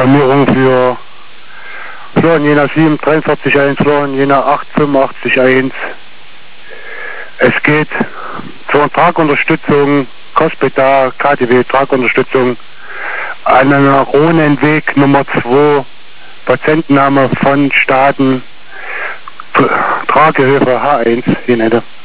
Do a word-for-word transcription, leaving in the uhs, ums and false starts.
Alarmierung für Florian Jena sieben drei vier eins, Florian Jena acht fünf acht eins. Es geht zur Tragunterstützung, Cospeda, K D W, Tragunterstützung an einer Ronenweg Nummer zwei, Patientenname von Staaten, Tragehilfe H eins, Jena.